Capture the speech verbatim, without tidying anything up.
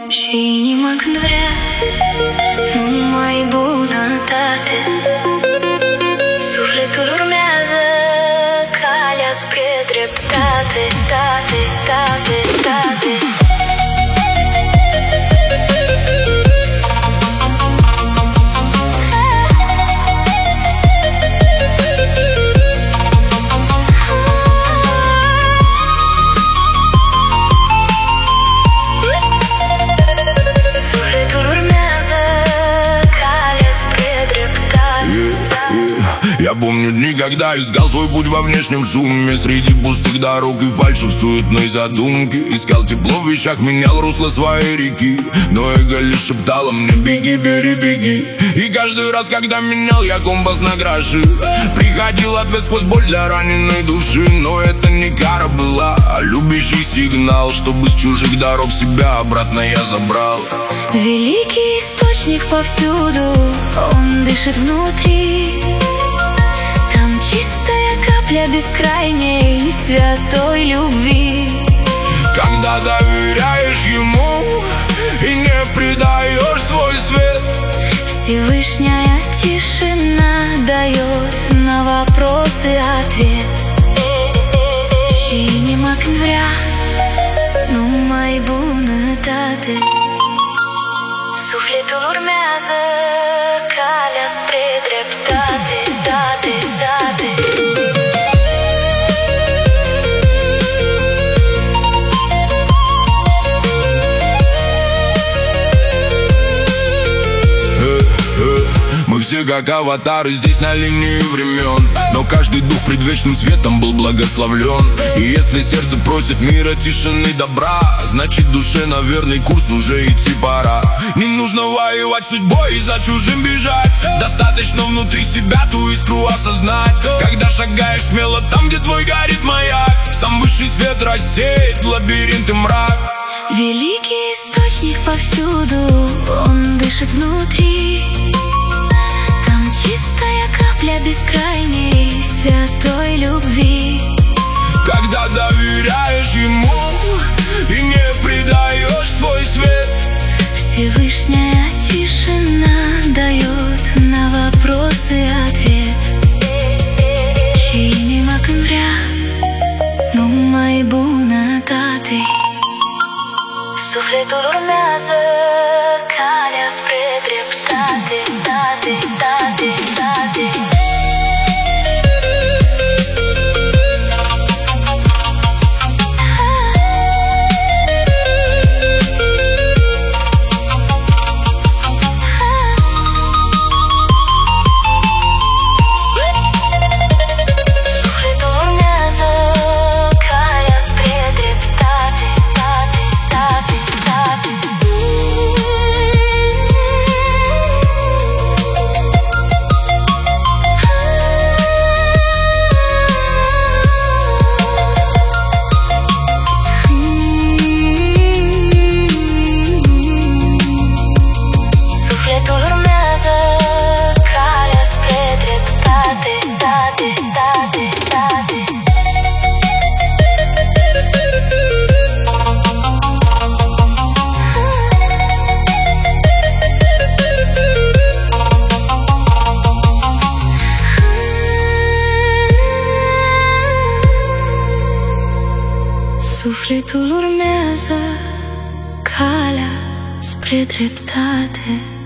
Și inima când vrea numai bunătate, sufletul urmează calea spre dreptate, tate, tate, tate. Я помню дни, когда искал свой путь во внешнем шуме, среди пустых дорог и фальши в суетной задумке. Искал тепло в вещах, менял русло своей реки, но эго лишь шептало мне: беги, бери, беги. И каждый раз, когда менял я компас на гроши, приходил ответ сквозь боль для раненой души. Но это не кара была, а любящий сигнал, чтобы с чужих дорог себя обратно я забрал. Великий источник повсюду, он дышит внутри. Чистая капля бескрайней святой любви. Когда доверяешь ему и не предаешь свой свет, Всевышняя тишина дает на вопросы ответ. Și inima când vrea numai bunătate, sufletul urmează calea spre dreptate, tate, tate. Мы все как аватары здесь на линии времен, но каждый дух предвечным светом был благословлен. И если сердце просит мира, тишины, добра, значит душе на верный курс уже идти пора. Не нужно воевать судьбой и за чужим бежать, достаточно внутри себя ту искру осознать. Когда шагаешь смело там, где твой горит маяк, сам высший свет рассеет лабиринт и мрак. Великий источник повсюду, он дышит внутри. Чистая капля бескрайней святой любви. Когда доверяешь ему и не предаешь свой свет, Всевышняя тишина дает на вопросы ответ. Și inima când vrea numai bunătate, sufletul urmează calea spre dreptate, tate, tate, tate. Sufletul urmează calea spre dreptate.